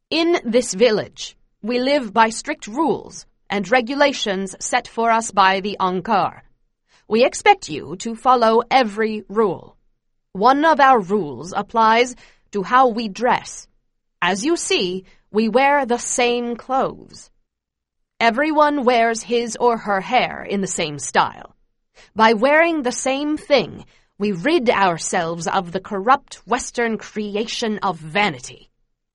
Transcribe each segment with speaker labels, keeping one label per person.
Speaker 1: In this village, we live by strict rules and regulations set for us by the Angkar. We expect you to follow every rule. One of our rules applies to how we dress. As you see, we wear the same clothes. Everyone wears his or her hair in the same style. By wearing the same thing, we rid ourselves of the corrupt Western creation of vanity.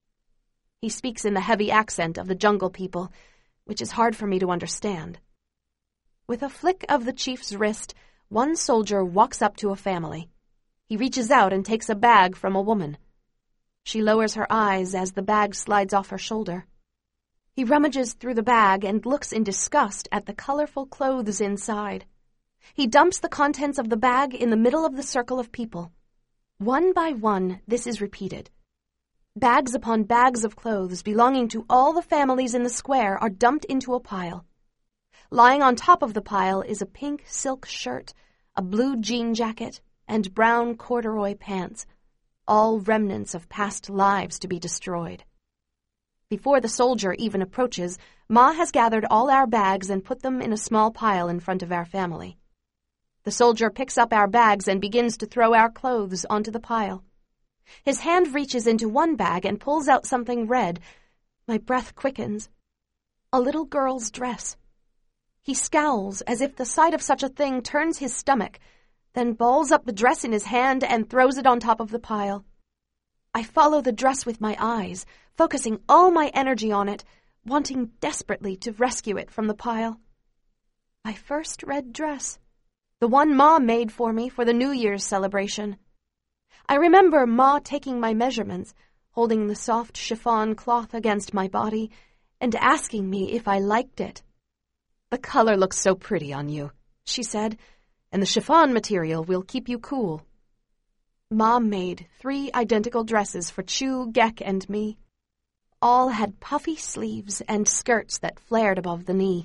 Speaker 1: He speaks in the heavy accent of the jungle people, which is hard for me to understand. With a flick of the chief's wrist, one soldier walks up to a family. He reaches out and takes a bag from a woman. She lowers her eyes as the bag slides off her shoulder. He rummages through the bag and looks in disgust at the colorful clothes inside. He dumps the contents of the bag in the middle of the circle of people. One by one, this is repeated. Bags upon bags of clothes belonging to all the families in the square are dumped into a pile. Lying on top of the pile is a pink silk shirt, a blue jean jacket, and brown corduroy pants, all remnants of past lives to be destroyed. Before the soldier even approaches, Ma has gathered all our bags and put them in a small pile in front of our family. The soldier picks up our bags and begins to throw our clothes onto the pile. His hand reaches into one bag and pulls out something red. My breath quickens. A little girl's dress. He scowls as if the sight of such a thing turns his stomach, then balls up the dress in his hand and throws it on top of the pile. I follow the dress with my eyes, focusing all my energy on it, wanting desperately to rescue it from the pile. My first red dress, the one Ma made for me for the New Year's celebration. I remember Ma taking my measurements, holding the soft chiffon cloth against my body, and asking me if I liked it. "The color looks so pretty on you," she said, "and the chiffon material will keep you cool." Ma made 3 identical dresses for Chu, Gek, and me. All had puffy sleeves and skirts that flared above the knee.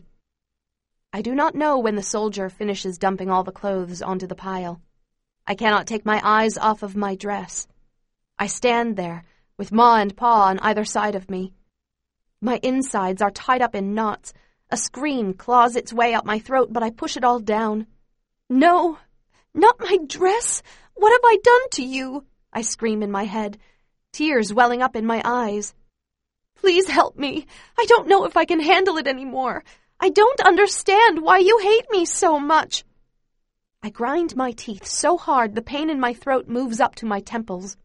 Speaker 1: I do not know when the soldier finishes dumping all the clothes onto the pile. I cannot take my eyes off of my dress. I stand there, with Ma and Pa on either side of me. My insides are tied up in knots. A scream claws its way up my throat, but I push it all down. "No, not my dress! What have I done to you?" I scream in my head, tears welling up in my eyes. "Please help me. I don't know if I can handle it anymore. I don't understand why you hate me so much." I grind my teeth so hard the pain in my throat moves up to my temples.